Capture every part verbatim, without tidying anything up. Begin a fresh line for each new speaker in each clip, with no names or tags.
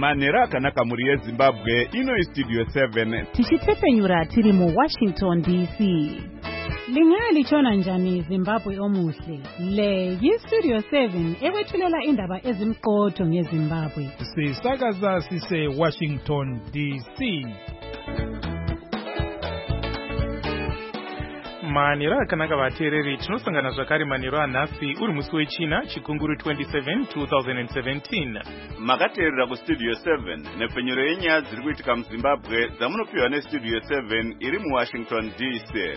Manera akanaka muri yeZimbabwe ino Studio seven.
Tichitepenyura tiri mu Washington D C. Lingali chona njani Zimbabwe omuhle. Le yi Studio seven ewethulela indaba ezimqotho ngeZimbabwe.
Sisakaza sise Washington D C. Manira akanaka vateereri tinosangana zvakare manheru anhasi uri musi wechina chikunguru twenty-seven twenty seventeen.
Makateerera kuStudio seven nepfenyuro yenyaya dziri kuitika muZimbabwe dzamunopiwa neStudio seven iri muWashington D C.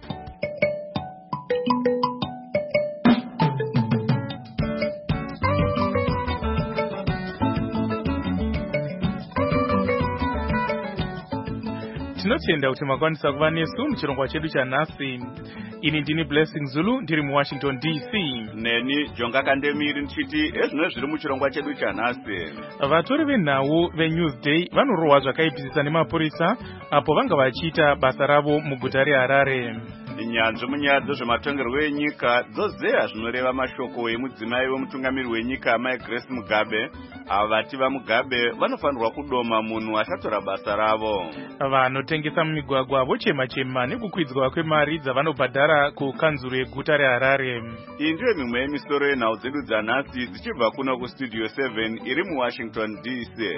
Tinotenda kuti makwanisa kuva nesu muchirongwa chedu chanhasi. Ini ndini Blessing Zulu ndiri muWashington D C.
Neni Jonga Kandemiri nchiti ezvino zviri muchirongwa chedu chanhasi.
Vatori venhau veNewsday vanorohwa zvakaipisisa nemapurisa apo vanga vachiita basa ravo muguta reHarare.
Nyanzvi munyaya dzezvematongerwo enyika dzozeya zvinoreva mashoko emudzimai wemutungamiri wenyika Mai Grace Mugabe. Ava vati vaMugabe vanofanirwa kudoma munhu achatora basa ravo.
Vanotengesa mumigwagwa vochema-chema nekukwidzwa kwemari dzavanobhadhara kukanzuru yeguta reHarare.
Iyi ndiyo mimwe yemisoro yenhau dzedu dzanhasi dzichibva kuno kuStudio seven iri muWashington D C.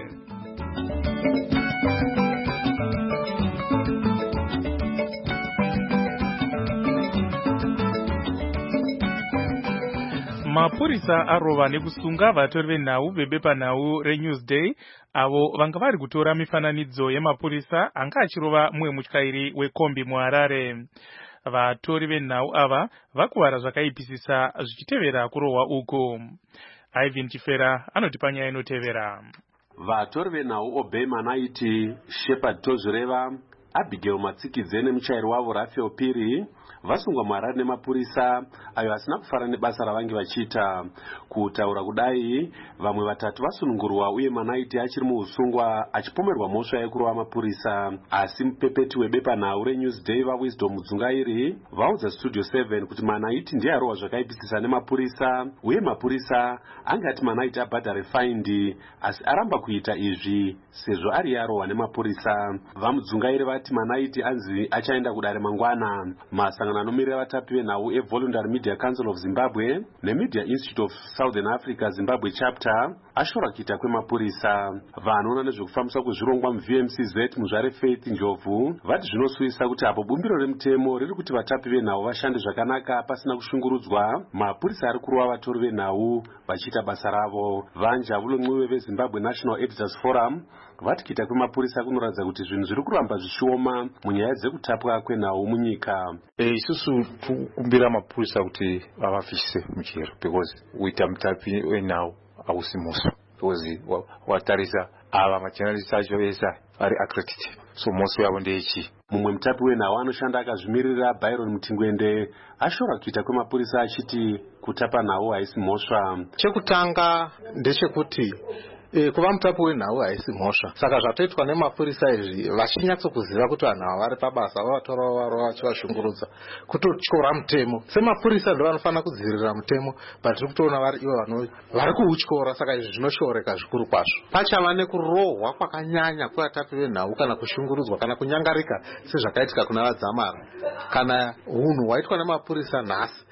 Mapurisa arova nekusunga vatori venhau vebepanhau reNewsday avo vanga vari kutora mifananidzo yemapurisa anga achirova mumwe mutyairi wekombi muHarare. Vatori venhau ava vakuvara zvakaipisisa zvichitevera kurohwa uko. Ivan Chifera anotipa nyaya inotevera.
Vatori venhau Obey Manaiti, Shepard Tozureva, Abigail Matsikidze nemuchairi wavo Raphael Piri vasungwa muHarare nemapurisa ayo asina kufara nebasa ravange vachiita. Kutaura kudai, vamwe vatatu vasunungurwa uye Manaiti achiri muusungwa achipomerwa mhosva yekurova mapurisa. Asi mupepeti webepanhau reNewsday vaWisdom Dzungairi vaudza Studio seven kuti Manaiti ndiye arohwa zvakaipisisa nemapurisa uye mapurisa angati Manaiti abhadhare faindi asi aramba kuita izvi sezvo ari arohwa nemapurisa. VaMudzungairi vati Manaiti anzi achaenda kudare mangwana. Masangano anomirira vatapi venhau eVoluntary Media Council of Zimbabwe neMedia Institute of Southern Africa Zimbabwe Chapter ashora kuita kwemapurisa. Vanoona nezvekufambiswa kwezvirongwa muV M C Z muzvare Faith Njovu vati zvinosuyisa kuti apo bumbiro remutemo riri kuti vatapi venhau vashande zvakanaka pasina kushungurudzwa, mapurisa ari kurova vatori venhau vachiita basa ravo. Vanjavulo Mwiwe veZimbabwe National Editors Forum vati kuita kwemapurisa kunoratidza kuti zvinhu zviri kuramba zvichioma munyaya dzekutapwa kwenhau munyika.
Isusu kumbira mapurisa kuti avafishise muchero because uita mutapi wenhau ausimuso because watarisa ava machanalisi acho vese ari accredited, so mosi yavo ndeyechi.
Mumwe mutapi wenhau anoshanda akazvimirira Byron Mutingwende ashora kuita kwemapurisa achiti kutapa nhau haisi mhosva.
Chekutanga ndechekuti E, kuva mutapi wenhau haisi mhosva. Saka zvatoitwa nemapurisa izvi vachinyatsokuziva kuti vanhu ava vari pabasa vavatora varova vachivashungurudza kutotyora mutemo. Semapurisa ndo vanofanira kudzivirira mutemo, but tiri kutoona vari ivo vari kuutyora. Saka izvi zvinoshooreka zvikuru kwazvo. Pachava nekurohwa kwakanyanya kwevatapi venhau kana kushungurudzwa kana kunyangarika sezvakaitika kuna vaDzamara. Kana hunhu hwaitwa nemapurisa nhasi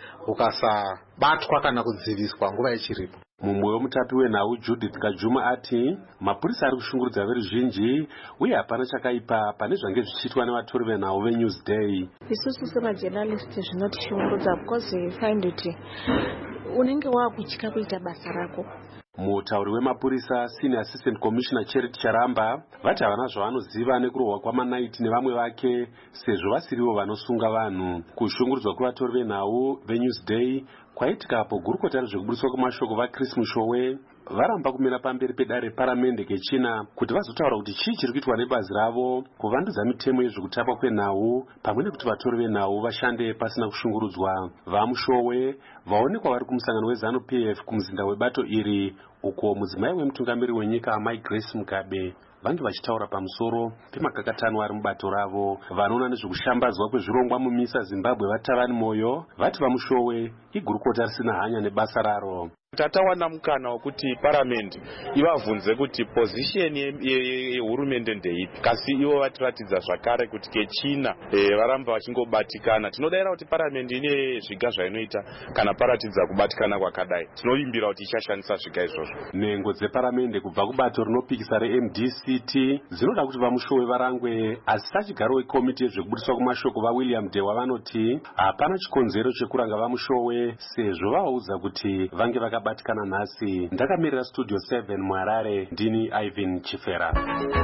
hukasabatwa kana kudziviswa nguva ichiripo.
Mumwe wemutapi wenhau Judith Kajuma ati mapurisa ari kushungurudza veruzhinji uye hapana chakaipa pane zvange zvichiitwa nevatori venhau veNewsday.
Isusu semajournalist zvinotishungurudza because we find kuti unenge wakutya kuita basa rako.
Mutauri wemapurisa Senior Assistant Commissioner Charity Charamba vati havana zvavanoziva nekurohwa kwaManaiti nevamwe vake sezvo vasirivo vanosunga vanhu. Kushungurudzwa kwevatori venhau veNewsday kwaitika apo gurukota rezvekubudiswa kwemashoko vaChris Mushowe varamba kumira pamberi pedare reparamende kechina kuti vazotaura kuti chii chiri kuitwa nebazi ravo kuvandudza mitemo yezvekutapwa kwenhau pamwe nekuti vatori venhau vashande pasina kushungurudzwa. VaMushowe vaonekwa vari kumusangano weZanu P F kumuzinda webato iri uko mudzimai wemutungamiri wenyika Mai Grace Mugabe vange vachitaura pamusoro pemakakatano ari mubato ravo. Vanoona nezvekushambadzwa kwezvirongwa mumisa Zimbabwe vatavani moyo vati vamushowe igurukota risina hanya nebasa raro.
Tatawana mukana wekuti parliament ivabvunze kuti position yehurumende ndeipi, kasi ivo vatiratidza zvakare kuti kechina varamba vachingobatikana. Tinodaira kuti parliament ine zviga zvainoita kana paratidza kubatikana kwakadai. Tinovimbira kuti ichashandisa zviga izvozvo.
Nhengo dzeparliament kubva kubato rinopikisa reM D C T dzinoda kuti vamushowe varangwe, asi sachigaro wekomiti yezvekubudiswa kumashoko vaWilliam Dewa vanoti hapana chikonzero chekuranga vamushowe sezvo vaudza kuti vange vaka batikana nhasi. Ndakamirira studio seven muHarare, ndini Ivan Chifera.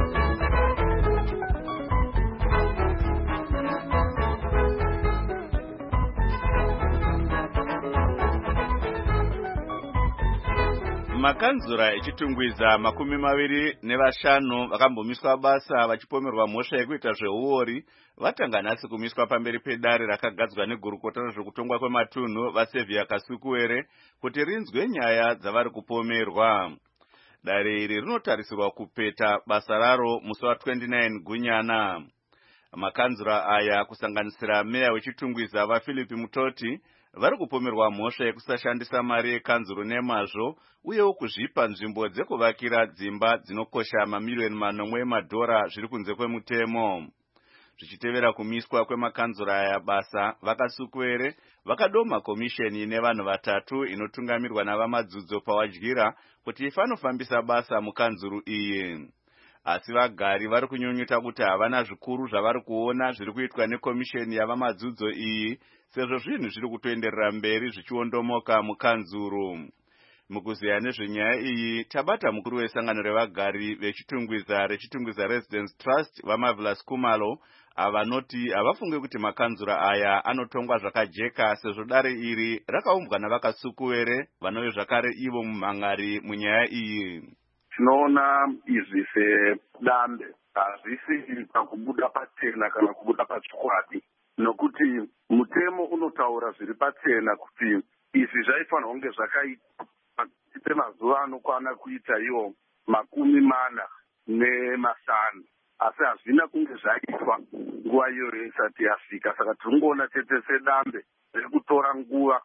Makanzura echitungwiza makumi maviri nevashanu vakambomiswa basa vachipomerwa mhosva yekuita zveuori vatanga nhasi kumiswa pamberi pedare rakagadzwa negurukota rezvekutongwa kwematunhu vaSevia Kasukuwere kuti rinzwe nyaya dzavari kupomerwa. Dare iri rinotarisirwa kupeta basa raro musi wa29 Gunyana. Makanzura aya kusanganisira meya wechitungwiza vaPhilip Mutoti vari kupomerwa mhosva yekusashandisa mari yekanzuro nemazvo uyewo kuzvipa nzvimbo dzekuvakira dzimba dzinokosha mamiliyoni manomwe emadhora zviri kunze kwemutemo. Zvichitevera kumiswa kwemakanzura aya basa, vaKasukuwere vakadoma komisheni ine vanhu vatatu inotungamirwa navamadzudzo pawadyira kuti ifanofambisa basa mukanzuru iyi. Asi vagari vari kunyunyuta kuti havana zvikuru zvavari kuona zviri kuitwa nekomisheni yavamadzidzo iyi, sezvo zvinhu zviri kutoenderera mberi zvichiondomoka mukanzuru. Mukuziya nezvenyaya iyi, tabata mukuru wesangano revagari vechitungwiza rechitungwiza Residence Trust vaMarvelous Kumalo avanoti havafunge kuti makanzura aya anotongwa zvakajeka sezvo dare iri rakaumbwa navaKasukuwere vanove zvakare ivo mumhangari munyaya iyi.
Tinoona izvi sedambe, hazvisi pakubuda pachena kana kubuda pachikwadi, nokuti mutemo unotaura zviri pachena kuti izvi zvaifanira kunge zvakaitwa pemazuva anokwana kuita iwo makumi mana nemashanu, asi hazvina kunge zvaitwa nguva iyoyo isati yasvika. Saka tiringoona chete sedambe riri kutora nguva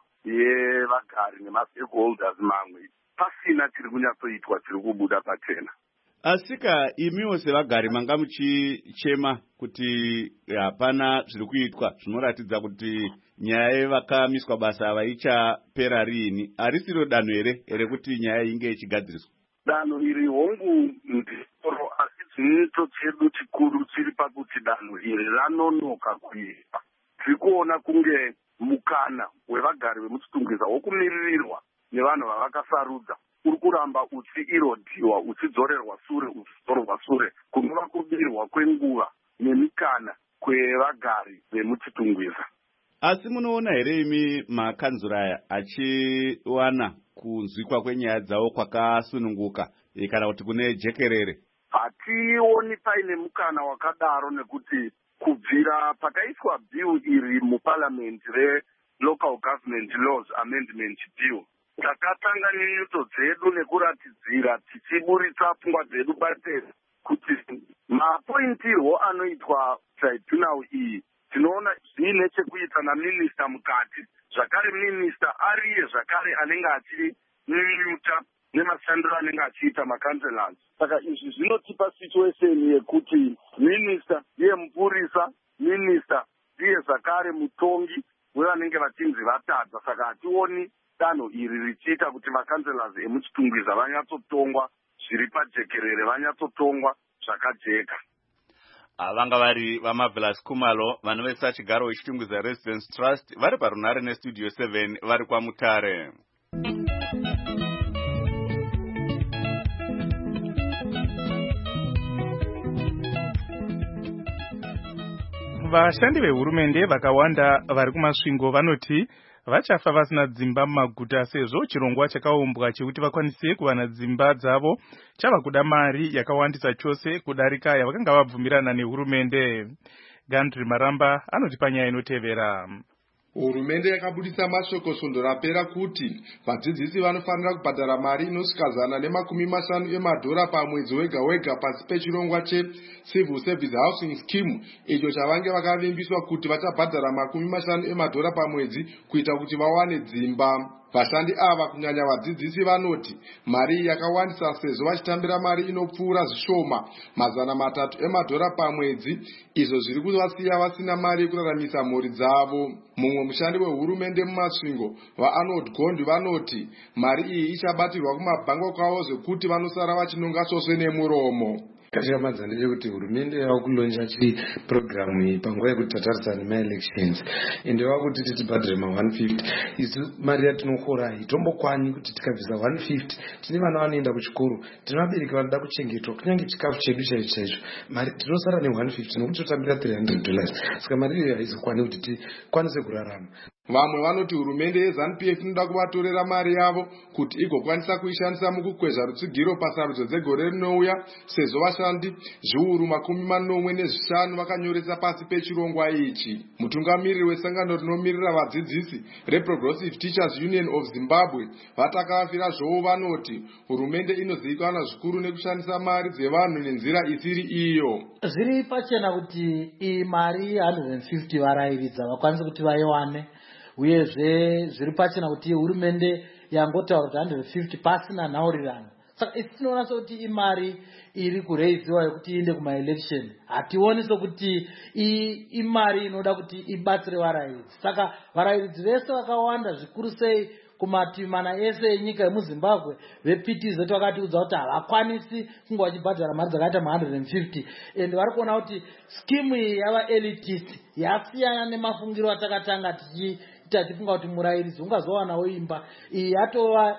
yevagari nemastakeholders mamwe pasina chiri kunyatsoitwa chiri kubuda pachena.
Asika imiwo sevagari manga muchichema kuti hapana zviri kuitwa zvinoratidza kuti nyaya yevakamiswa basa vaichapera rini. Harisiro danho here here kuti nyaya inge ichigadziriswa?
Danho iri hongu ndiro, asi chinoito chedu chikuru chiri pakuti danho iri ranonoka kuitwa. Tiri kuona kunge mukana wevagari vemuchitungwiza wokumiririrwa nevanhu vavakasarudza uri kuramba uchiirodhiwa, uchidzorerwa sure, uchidzorerwa sure, kunova kubirwa kwenguva nemikana kwevagari vemuchitungwiza.
Asi munoona here imi makanzura aya achiwana kunzwikwa kwenyaya dzavo kwakasununguka kana kuti kune jekerere?
Hationi paine mukana wakadaro, nekuti kubvira pakaiswa bill iri muparliament re-Local Government Laws Amendment Bill, takatanga nyunyuto dzedu nekuratidzira tichiburitsa pfungwa dzedu bateri kuti mapointirwo anoitwa tribunal iyi tinoona zviine chekuita naminista mukati, zvakare minista ariye zvakare anenge achinyunyuta nemashandiro anenge achiita makanselors. Saka izvi zvinotipa situation yekuti minista ndiye mupurisa, minista ndiye zvakare mutongi wevanenge vachinzi vatadza. Saka hationi danho iri richiita kuti makanselors emuchitungwiza vanyatsotongwa zviri pajekerere, vanyatsotongwa zvakajeka.
Vanga vari vaMarvelous Kumalo vanovesa chigaro wechitungwiza Residence Trust vari parunhare nestudio seven vari kwaMutare.
Vashandi vehurumende vakawanda vari kumasvingo vanoti vachafa vasina dzimba mumaguta sezvo chirongwa chakaumbwa chekuti vakwanise kuwana dzimba dzavo chava kuda mari yakawandisa chose kudarika yavakanga vabvumirana nehurumende. Gandri Maramba anoti panyaya inotevera.
Hurumende yakabudisa mashoko svondo rapera kuti vadzidzisi vanofanira kubhadhara mari inosvika zana nemakumi mashanu emadhora pamwedzi wega wega pasi pechirongwa cheCivil Service Housing Scheme, icho chavange vakavimbiswa kuti vachabhadhara makumi mashanu emadhora pamwedzi kuita kuti vawane dzimba. Vashandi ava kunyanya vadzidzisi vanoti mari yakawandisa sezvo vachitambira mari inopfuura zvishoma mazana matatu emadhora pamwedzi, izvo zviri kuvasiya vasina mari yekuraramisa mhuri dzavo. Mumwe mushandi wehurumende mumasvingo vaArnold Gondi vanoti mari iyi ichabatirwa kumabhango kwavo zvekuti vanosara vachinonga svosve nemuromo.
Kachikamadza ndechekuti hurumende yava kulonja chipurogiramu iyi panguva yekuti tatarisa nemaelections ende vava kuti titibhadhire ma one fifty. Isu mari yatinokora itombokwani kuti tikabvisa one fifty. Tine vana vanoenda kuchikoro, tine vabereki vanoda kuchengetwa, kunyange chikafu chedu chaicho chaicho. Mari tinosara ne one fifty nokuti totambira three hundred dollars. Saka mari iyo haizokwani kuti tikwanise kurarama.
Vamwe vanoti hurumende yeZANU P F inoda kuvatorera mari yavo kuti igokwanisa kuishandisa mukukwezva rutsigiro pasarudzo dzegore rinouya, sezvo vashandi zviuru makumi manomwe nezvishanu vakanyoresa pasi pechirongwa ichi. Mutungamiriri wesangano rinomirira vadzidzisi reProgressive Teachers Union of Zimbabwe vatakavafira zvovo vanoti hurumende inozivikanwa zvikuru nekushandisa mari dzevanhu nenzira isiri iyo.
Zviri pachena kuti iyi mari one hundred fifty varairidza vakwanise kuti vaiwane, uyezve zviri pachena kuti hurumende yangotaura kuti one hundred fifty pasina nhaurirano. Saka isi tinoona sokuti imari iri kureiziwa yekuti iende kumaelection. Hationi sokuti imari inoda kuti ibatsire varairidzi. Saka varairidzi vese vakawanda zvikuru sei kumativi mana ese enyika yemuZimbabwe veP T Z vakatiudza kuti havakwanisi kunge vachibhadhara mari dzakaita ma one hundred fifty, ende vari kuona kuti skimu iyi yava elitist, yasiyana nemafungiro atakatanga tichi tichifunga kuti murairidzi ungazowanawo imba. Iyi yatova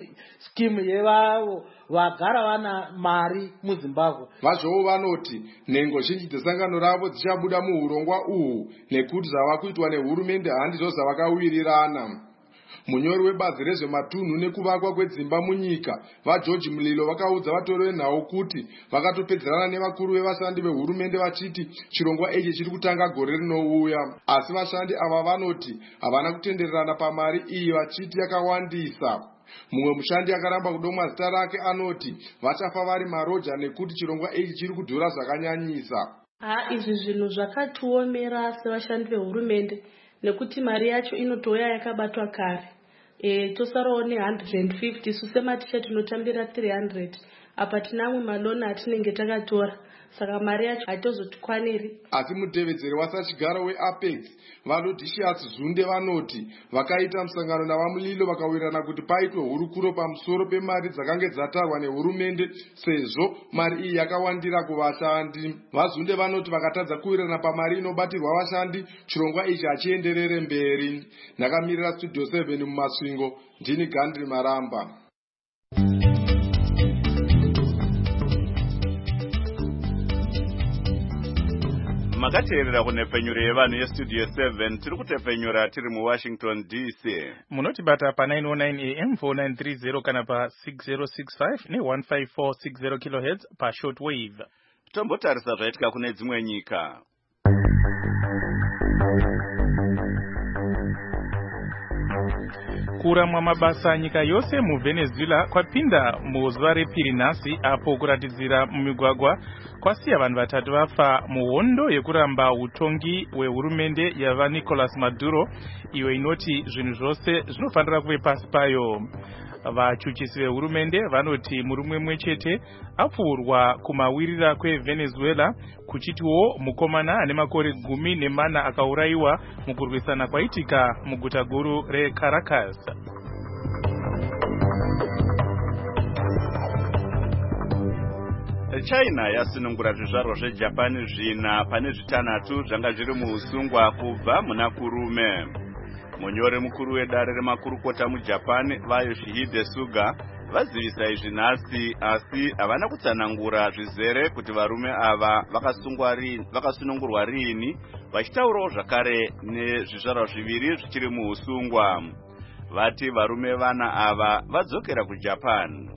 skimu yevavo vagara vana mari muZimbabwe.
Vazvovo vanoti nhengo zhinji dzesangano ravo dzichabuda muurongwa uhu nekuti zvava kuitwa nehurumende handizvo zvavakawirirana. Munyori webazi rezvematunhu nekuvakwa kwedzimba munyika vaGeorge Mulilo vakaudza vatori venhau kuti vakatopedzerana nevakuru vevashandi vehurumende vachiti chirongwa ichi chiri kutanga gore rinouya. Asi vashandi ava vanoti havana kutendererana pamari iyi vachiti yakawandisa. Mumwe mushandi akaramba kudomwa zita rake anoti vachafa vari maroja nekuti chirongwa ichi chiri kudhura zvakanyanyisa.
Ha, izvi zvinhu zvakatiomera sevashandi vehurumende nekuti mari yacho inotouya yakabatwa kare. E, tosarawo ne one hundred fifty, isu sematicha tinotambira three hundred. Apa tinamwe maloni atinenge takatora. Saka mari yacho haitozotikwaniri.
Asi mutevedzeri wasachigaro weApex vanodhishiyasi Zunde vanoti vakaita musangano navaMulilo vakawirirana kuti paitwe hurukuro pamusoro pemari dzakange dzatarwa nehurumende sezvo mari iyi yakawandira kuvashandi. VaZunde vanoti vakatadza kuwirirana pamari inobatirwa vashandi, chirongwa ichi hachienderere mberi. Ndakamirira Studio seven mumasvingo, ndini Gandhi Maramba.
Makateerera kunepfenyuro yevanhu yestudio seven tiri kutepfenyura tiri muWashington D C.
Munotibata pa nine oh nine A M four nine three zero kana pa six zero six five ne one five four six zero kilohertz pa shortwave.
Tombotarisa zvaitika kune dzimwe nyika.
Kuramwa mabasa nyika yose muVenezuela kwapinda muzuva repiri nhasi, apo kuratidzira mumigwagwa kwasiya vanhu vatatu vafa muhondo yekuramba utongi hwehurumende yava Nicolas Maduro, iyo inoti zvinhu zvose zvinofanira kuve pasi payo. Vachuchisi vehurumende vanoti murume mumwe chete apfuurwa kumawirira kweVenezuela, kuchitiwo mukomana ane makore gumi nemana akaurayiwa mukurwisana kwaitika muguta guru reCaracas.
China yasunungura zvizvarwa zveJapan zvina pane zvitanhatu zvanga zviri muusungwa kubva muna kurume. Munyori mukuru wedare remakurukota muJapan vaYoshihide Suga vazivisa izvi nhasi, asi havana kutsanangura zvizere kuti varume ava vakasunungurwa rini, vachitaurawo zvakare nezvizvarwa zviviri zvichiri muusungwa. Vati varume vana ava vadzokera kuJapan.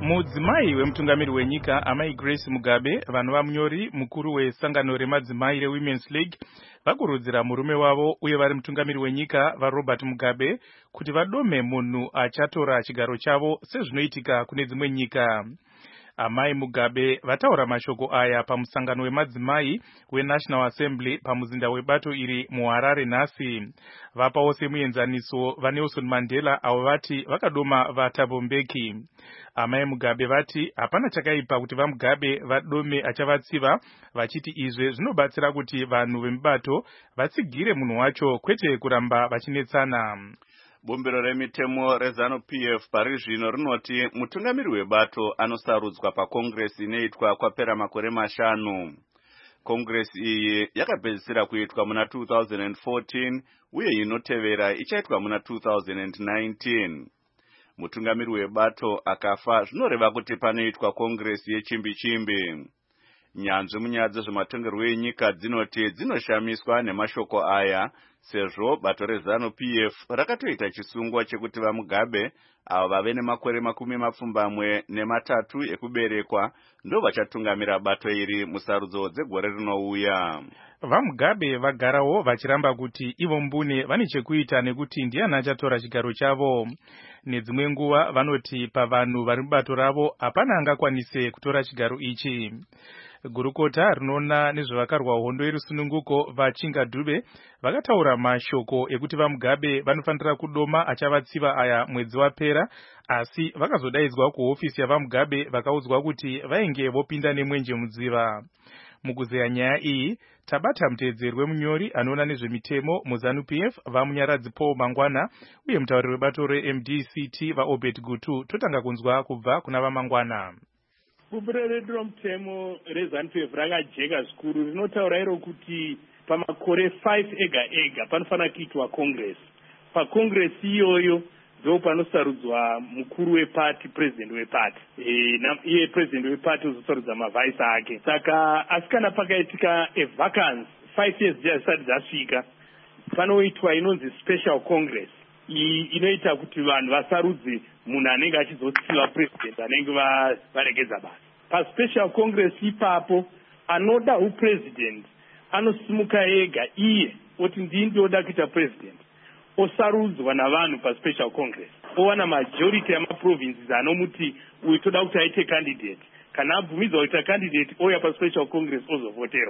Mudzimai wemutungamiri wenyika amai Grace Mugabe vanhu vamunyori mukuru wesangano remadzimai reWomen's League vakurudzira murume wavo uye vari mutungamiri wenyika vaRobert Mugabe kuti vadome munhu achatora chigaro chavo sezvinoitika kune dzimwe nyika. Amai Mugabe vataura mashoko aya pamusangano wemadzimai weNational Assembly pamuzinda webato iri muHarare nhasi. Vapawo semuenzaniso vaNelson Mandela avo vati vakadoma vaThabo Mbeki. Amai Mugabe vati hapana chakaipa kuti vaMugabe vadome achavatsiva, vachiti izvi zvinobatsira kuti vanhu vemubato vatsigire munhu wacho kwete kuramba vachinetsana.
Bumbiro remitemo rezanu P F pari zvino rinoti mutungamiri webato anosarudzwa pakongresi inoitwa kwapera makore mashanu. Kongresi iyi yakapedzisira kuitwa muna two thousand fourteen uye inotevera ichaitwa muna two thousand nineteen. Mutungamiri webato akafa zvinoreva kuti panoitwa kongresi yechimbi chimbi. Nyanzvi munyaya dzezvematongerwo enyika dzinoti dzinoshamiswa nemashoko aya, sezvo bato rezanu P F rakatoita chisungwa chekuti vaMugabe avo vave nemakore makumi mapfumbamwe nematatu ekuberekwa ndo vachatungamira bato iri musarudzo dzegore rinouya.
VaMugabe vagarawo vachiramba kuti ivo mbune vane chekuita nekuti ndiani achatora chigaro chavo. Nedzimwe nguva vanoti pavanhu vari mubato ravo hapana angakwanise kutora chigaro ichi. Gurukota rinoona nezvevakarwa hondo yerusununguko vaChinga Dube vakataura mashoko ekuti vaMugabe vanofanira kudoma achavatsiva aya mwedzi wapera, asi vakazodaidzwa kuhofisi yavaMugabe vakaudzwa kuti vainge vopinda nemwenje mudziva. Mukuzeya nyaya iyi tabata muteedzeri wemunyori anoona nezvemitemo muzanu P F vamunyaradzi Paul Mangwana uye mutauri webato reM D C T vaObed Gutu. Totanga kunzwa kubva kuna vaMangwana.
Bumbiro redu romutemo rezanu P F rakajeka zvikuru, rinotaura iro kuti pamakore five ega ega panofanira kuitwa congress. Pakongresi iyoyo ndo panosarudzwa mukuru wepati, president wepati. E, iye president wepati uzosarudza mavhaisi ake. Saka asi kana pakaitika a vacance five years dzisati dzasvika, panoitwa inonzi special congress. Iyi inoita kuti vanhu vasarudze munhu anenge achizotsiva president anenge varegedza basa. Paspecial congress ipapo anoda upresident anosimuka ega iye oti ndini ndoda kuita president, osarudzwa navanhu paspecial congress, owana majority yamaprovinces anomuti uyu toda kuti aite candidate. Kana abvumidzwa kuita candidate oya paspecial congress ozovoterwa.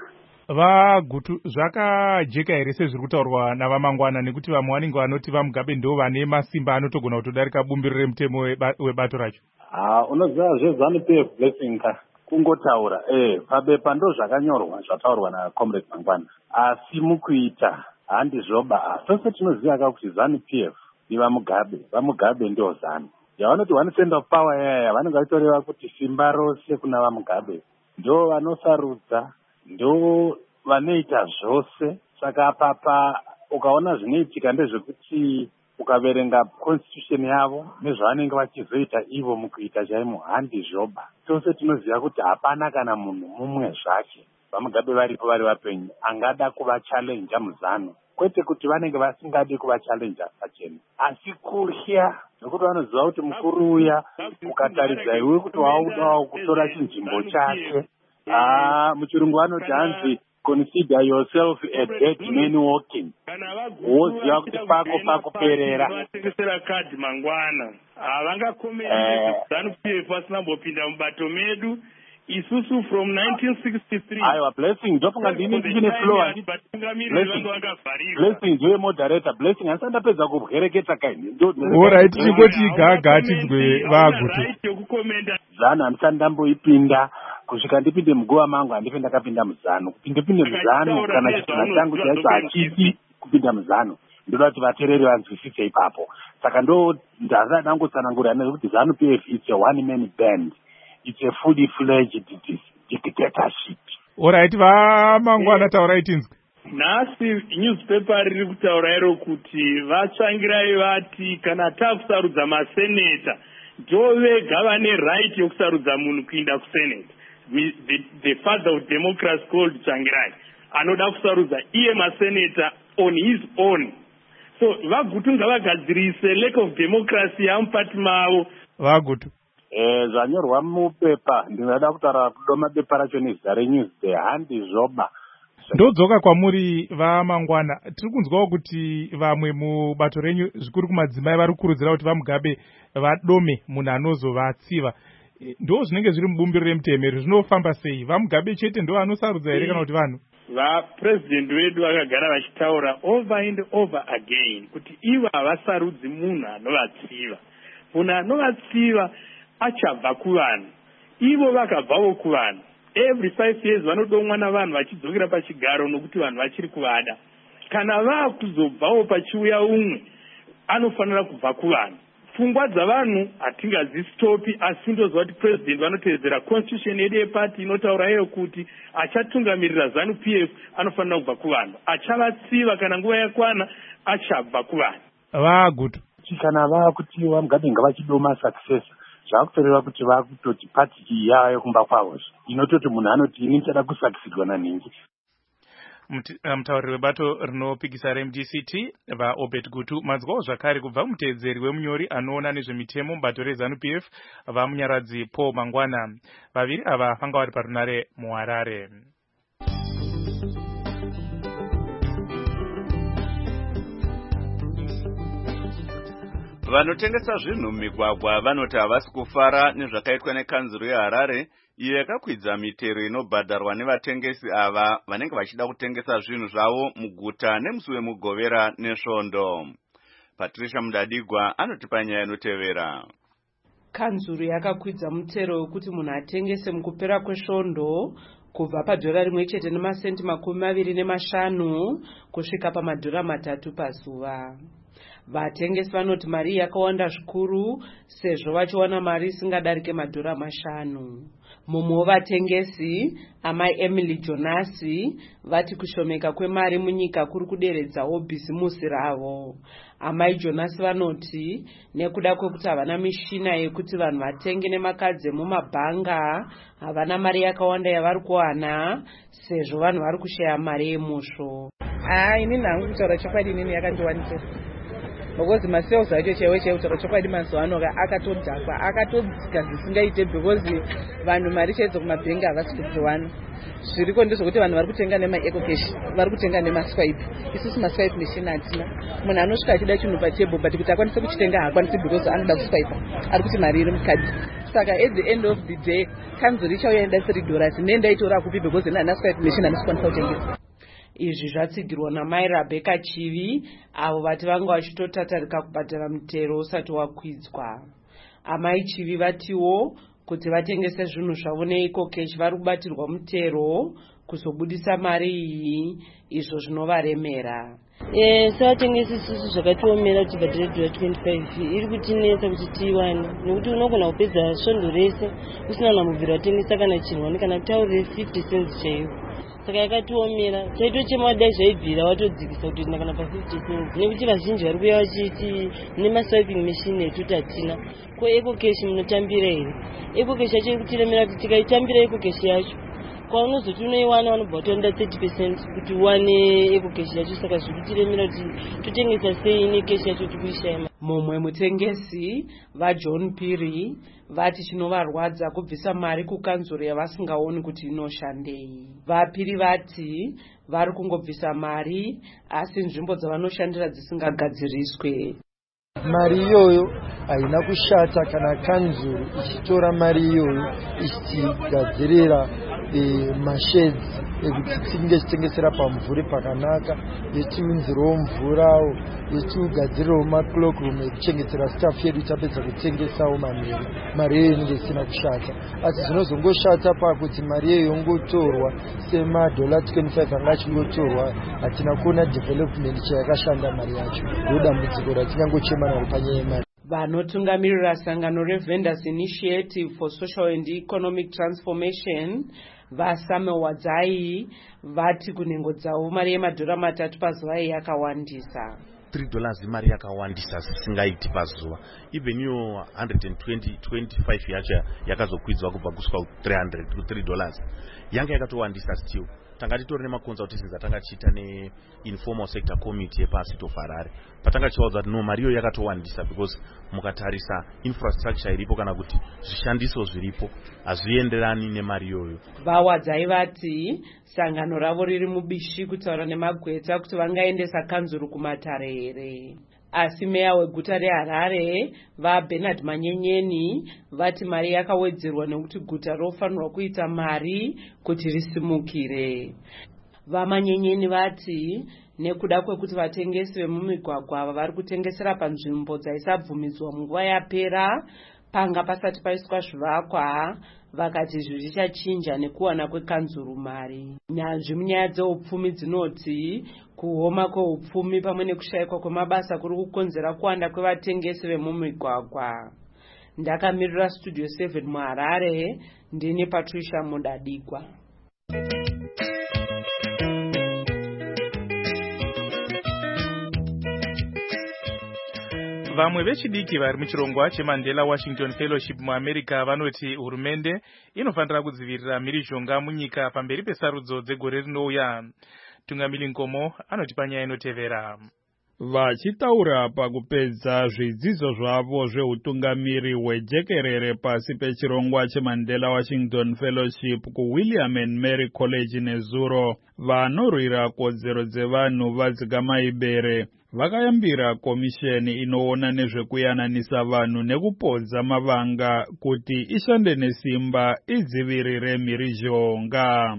VaGutu, zvakajeka here sezviri kutaurwa navaMangwana nekuti vamwe vanenge vanoti vaMugabe ndo vane masimba anotogona kutodarika bumbiro remutemo webato racho?
Ah, unoziva zvezanu P F Blessing ka kungotaura eh pabepa ndo zvakanyorwa zvataurwa naComrade Mangwana, asi mukuita handizvoba. Tose tinoziva ka kuti zanu P F ivaMugabe, vaMugabe ndio zanu yavanoti one cent of power yaya vanenge vachitoreva kuti simba rose kuna vaMugabe ndo vanosarudza, ndo vanoita zvose. Saka apapa ukaona zvinoitika ndezvekuti ukaverenga constitution yavo nezvavanenge vachizoita ivo mukuita chaimo handizvoba. Tose tinoziva kuti hapana kana munhu mumwe zvake vaMugabe varipo vari vapenyu angada kuvachallenja muzano, kwete kuti vanenge vasingadi kuvachallenja pachena, asi kurya nokuti vanoziva kuti mukuru uya ukataridza iwe kuti waudawo kutora chinzvimbo chake. Ah, muchirungu vanoti hanzi consider yourself a dead man walking. Woziva kuti pako pakuperera.
Vatengesera kadhi Mangwana havangakomeri zanu P F vasinambopinda mubato medu isusu from nineteen sixty-three.
Aiwa Blessing ndofunga ndini ndine floor. Blessing ndiwe moderator. Blessing asandapedza kubwereketa kaini.
Alright, chingoti gaga tinzwe vaGutu.
Zanu handisandamboipinda kusvika ndipinde muguva mangu handife ndakapinda muzano. Kupindepinde muzano kana chitunha changu chaicho hachisi kupinda muzano. Ndoda kuti vateereri vanzwisise ipapo. Saka ndo ndazada ndangotsanangura nekuti zanu P F it's a one man band. It's a fully fledged dictatorship.
Alright, vaMangwana taurai tinzwe.
Nhasi newspaper riri kutaura iro kuti vatsvangirai vati kana takusarudza maseneta ndo vega vane right yokusarudza munhu kuinda kuseneta. The, the father of democracy called Tsvangirai anoda kusarudza iye maseneta on his own. So vaGutu ngavagadzirise lack of democracy yamupati mavo.
VaGutu,
Eh, zvanyorwa mupepa ndingada kutaura kudoma bepa racho nezita reNewsday handizvoba.
Ndodzoka kwamuri vaMangwana. Tiri kunzwawo kuti vamwe mubato renyu zvikuru kumadzimai vari kukurudzira kuti vaMugabe vadome munhu anozovatsiva. Ndo zvinenge zviri mubumbiro remutemeri zvinofamba sei? VaMugabe chete ndo anosarudza here kana kuti vanhu?
Vapresident vedu vakagara vachitaura over and over again kuti ivo havasarudzi munhu anovatsiva. Munhu anovatsiva achabva kuvanhu. Ivo vakabvawo kuvanhu. Every five years vanodomwa navanhu vachidzokera pachigaro nokuti vanhu vachiri kuvada. Kana vaakuzobvawo pachiuya umwe anofanira kubva kuvanhu. Pfungwa dzavanhu hatingadzisitopi, asi ndoziva kuti president vanotevedzera constitution yedu yepati inotaura iyo kuti achatungamirira ZANU P F anofanira kubva kuvanhu. Achavatsiva kana nguva yakwana achabva kuvanhu.
Vagutu
kana vakuti vaMugabe ngavachidoma successor zvakutoreva kuti vakutoti pati yayo kumba kwavo inototi munhu anoti ini ndichada kusakisidwa nanhingi.
Mutauriri webato rinopikisa reM D C T vaObed Gutu madzwawo zvakare kubva mutevedzeri wemunyori anoona nezvemitemo mubato reZANU P F vaMunyaradzi Paul Mangwana. Vaviri ava vanga vari parunare muHarare.
Vanotengesa zvinhu mumigwagwa vanoti havasi kufara nezvakaitwa nekanzuro yeHarare iyo yakakwidza mitero inobhadharwa nevatengesi ava vanenge vachida kutengesa zvinhu zvavo muguta nemusi wemugovera nesvondo. Patricia Mudadigwa anotipa nyaya inotevera.
Kanzuro yakakwidza mutero wekuti munhu atengese mukupera kwesvondo kubva padhora rimwe chete nemasenti makumi maviri nemashanu kusvika pamadhora matatu pazuva. Vatengesi vanoti mari yakawanda zvikuru sezvo vachiwana mari isingadarike madhora mashanu. Mumwe wevatengesi amai Emily Jonasi vati kushomeka kwemari munyika kuri kuderedzawo bhizimusi ravo. Amai Jonasi vanoti nekuda kwekuti havana mishina yekuti vanhu vatenge nemakadzi emumabhanga havana mari yakawanda yavari kuwana sezvo vanhu vari kushaya mari yemusvo.
Ah, inini hangu kutaura chokwadi inini yakandiwanisira. Because masales acho chaiwo chaiwo kutaura chokwadi mazuva ano akatodhakwa akatodzika zvisingaite because vanhu mari chaidzo kumabhengi havasi kudziwana. Zviriko ndezvokuti vanhu vari kutenga nemaecocash vari kutenga nemaswipe. Isusu maswipe machine hatina. Munhu anosvika achida chinhu patable but kuti akwanise kuchitenga haakwanisi because anoda kuswipe ari kuti mari iri mukadhi. Saka at the end of the day kanzuro ichauya ida three dollars nendaitora kupi because nana swipe machine anosikwanisa kutengesa.
Izvi zvatsigirwa namai Rebecca Chivi avo vati vanga vachitotatarika kubhadhara mutero usati wakwidzwa. Amai Chivi vatiwo kuti vatengese zvinhu zvavo neecocash vari kubatirwa mutero kuzobudisa mari iyi izvo zvinovaremera.
Eh, sevatengesi isusu zvakatiomera kuti bhadhare dhola twenty-five iri kutinetsa kuti tiiwane nekuti unogona kupedza svondo rese usina namubviri watengesa kana chinhu kana kutaurire fifty cents chaiyo. Saka yakatiomera taitochema dai zvaibvira watodzikisa kuti tina kana pa fifty cents nekuti vazhinji vari kuuya vachiti nemaswiping machine etuti hatina. Ko ecocash munotambira here? Ecocash yacho iri kutiremera kuti tikaitambira ecocash yacho kwaunozoti unoiwana vanobva vatoenda thirty percent kuti uwane ecocash yacho. Saka zviri kutiremera kuti totengesa sei necash yacho tikuishaya.
Mumwe mutengesi vaJohn Piri vati chinovarwadza kubvisa mari kukanzuro yavasingaoni kuti inoshandei. VaPiri vati vari kungobvisa mari asi nzvimbo dzavanoshandira dzisingagadziriswe.
Mari iyoyo haina kushata kana kanzuro ichitora mari iyoyo ichigadzirira e, mashedzi ekuti tinge tichitengesera pamvuri pakanaka, yetiunzirawo mvurawo, yetiugadzirirawo macloakroom ekuchengetera staff yedu tapedza kutengesawo manheru. Mari iyoyo inenge isina kushata, asi zvinozongoshata pakuti mari iyoyo yongotorwa semadhola twenty-five anga achingotorwa, hatina kuona development chayakashanda mari yacho. Ndodambudziko ratingangochema naro panyaya yemari.
Vanotungamirira sangano reVendors Initiative for Social and Economic Transformation vaSamuel Wadzai vati kunhengo dzavo mari yemadhora matatu pazuva yakawandisa.
three dollars mari yakawandisa zisingaiti pazuva. Even iyo one hundred twenty twenty-five yacho yakazokwidzwa kubva kusvika three hundred to three dollars yanga yakatowandisa still. tanga titori nemaconsultations atanga tichiita neinformal sector committee epacity of Harare patanga tichivaudza kuti no mari iyo yakatowandisa because mukatarisa infrastructure iripo kana kuti zvishandiso zviripo hazvienderani nemari iyoyo.
vawadzai vati sangano ravo riri mubishi kutaura nemagweta kuti vangaendesa kanzuru kumatare here. Asi meya weguta reHarare vaBernard Manyenyeni vati mari yakawedzerwa nekuti guta rofanirwa kuita mari kuti risimukire. VaManyenyeni vati nekuda kwekuti vatengesi vemumigwagwa ava vari kutengesera panzvimbo dzaisabvumidzwa munguva yapera panga pasati paiswa zvivakwa, vakati izvi zvichachinja nekuwana kwekanzuru mari. Nyanzvi munyaya dzeupfumi dzinoti kuoma kweupfumi pamwe nekushayikwa kwemabasa kuri kukonzera kuwanda kwevatengesi vemumigwagwa. Ndakamirira Studio seven muHarare, ndini Patricia Mudadigwa.
Vamwe vechidiki vari muchirongwa cheMandela Washington Fellowship muAmerica vanoti hurumende inofanira kudzivirira mhirizhonga munyika pamberi pesarudzo dzegore rinouya. Tungamili Nkomo anoti panyaya inotevera.
Vachitaura pakupedza zvidzidzo zvavo zveutungamiri hwejekerere pasi pechirongwa cheMandela Washington Fellowship kuWilliam and Mary College neZuro, vanorwira kodzero dzevanhu vadzikamaibere vakayambira komisheni inoona nezvekuyananisa vanhu nekupodza mavanga kuti ishande nesimba idzivirire mhirizhonga.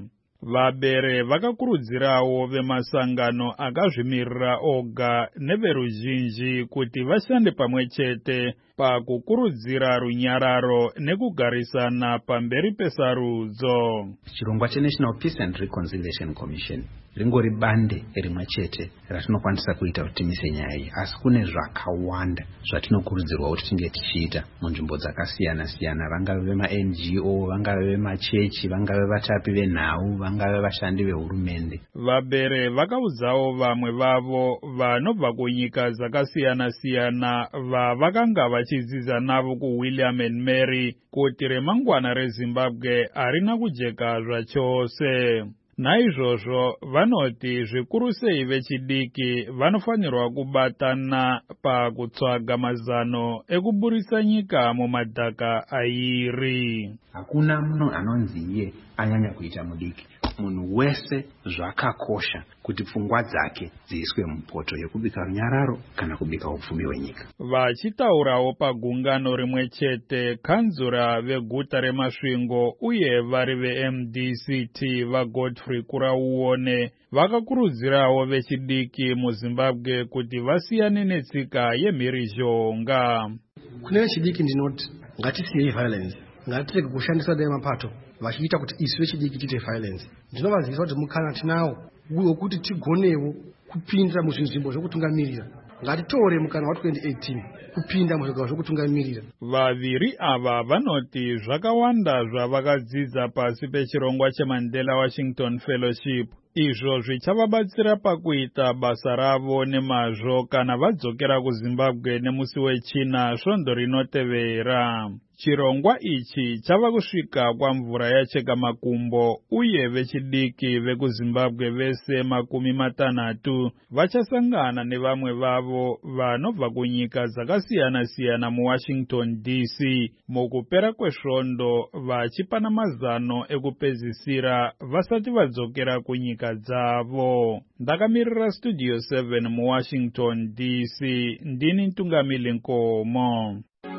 Vabere vakakurudzirawo vemasangano akazvimirira oga neveruzhinji kuti vashande pamwe chete pakukurudzira runyararo nekugarisana pamberi pesarudzo.
Chirongwa cheNational Peace and Reconciliation Commission ringori bande rimwe chete ratinokwanisa kuita kuti timise nyaya iyi, asi kune zvakawanda zvatinokurudzirwa kuti tinge tichiita munzvimbo dzakasiyana siyana, vangave vema-N G O, vangave vemachechi, vangave vatapi venhau, vangave vashandi vehurumende.
Vabere vakaudzawo vamwe vavo vanobva kunyika dzakasiyana siyana vavakanga vachidzidza navo kuWilliam and Mary kuti remangwana reZimbabwe harina kujeka zvachose. Naizvozvo vanoti zvikuru sei vechidiki vanofanirwa kubatana pakutsvaga mazano ekuburisa nyika mumadhaka airi.
Hakuna munhu anonzi iye anyanya kuita mudiki. Munhu wese zvakakosha kuti pfungwa dzake dziiswe mupoto yekubika runyararo kana kubika upfumi hwenyika.
Vachitaurawo pagungano rimwe chete, kanzura veguta reMasvingo uye vari veM D C T vaGodfrey Kurauone vakakurudzirawo vechidiki muZimbabwe kuti vasiyane netsika yemhirizhonga.
Kune vechidiki ndinoti ngatisiyei violence, ngatirege kushandisa dai mapato vachiita kuti isu vechidiki tiite violence. Ndinovazivisa kuti mukana tinawo wekuti tigonewo kupinda muzvinzvimbo zvokutungamirira. Ngatitore mukana wa twenty eighteen kupinda muzvigaro zvokutungamirira.
Vaviri ava vanoti zvakawanda zvavakadzidza pasi pechirongwa cheMandela Washington Fellowship izvo zvichavabatsira pakuita basa ravo nemazvo kana vadzokera kuZimbabwe nemusi wechina svondo rinotevera. Chirongwa ichi chava kusvika kwamvura yacheka makumbo uye vechidiki vekuZimbabwe vese makumi matanhatu vachasangana nevamwe vavo vanobva kunyika dzakasiyana siyana muWashington D C mukupera kwesvondo vachipana mazano ekupedzisira vasati vadzokera kunyika dzavo. Ndakamirira Studio seven muWashington D C, ndini Ntungamili Nkomo.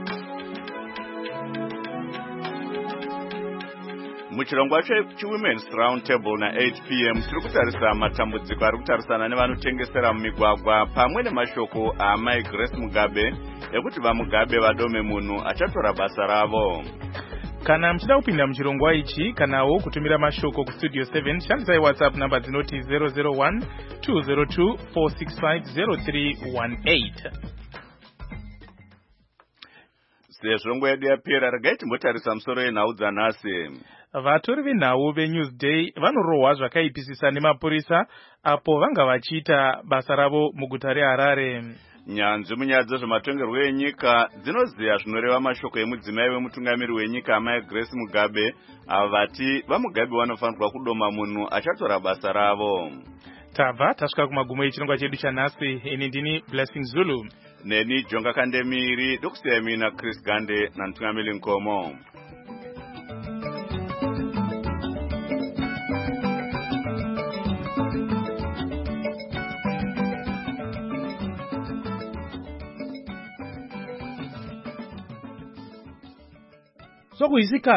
Muchirongwa cheWomen's Round Table na eight p m tiri kutarisa matambudziko ari kutarisana nevanotengesera mumigwagwa pamwe nemashoko aMai Grace Mugabe ekuti vaMugabe vadome munhu achatora basa ravo.
Kana mchida kupinda muchirongwa ichi kanawo kutumira mashoko ku Studio seven, shandisai WhatsApp namba dzinoti zero zero one two zero two four six five zero three one eight.
Sezvo nguva yedu yapera, regai timbotarisa musoro yenhau dzanhasi.
Vatori venhau veNewsday vanorohwa zvakaipisisa nemapurisa apo vanga vachiita basa ravo muguta reHarare.
nyanzvi munyaya dzezvematongerwo enyika dzinoziya zvinoreva mashoko emudzimai wemutungamiri wenyika amai Grace Mugabe, ava vati vaMugabe vanofanirwa kudoma munhu achatora basa ravo.
Tabva tasvika kumagumo echirongwa chedu chanhasi. Ini ndini Blessing Zulu.
Neni Jonga Kandemiri, dokusiya mina Chris Gande namutungamiri Nkomo.
Sokuyisika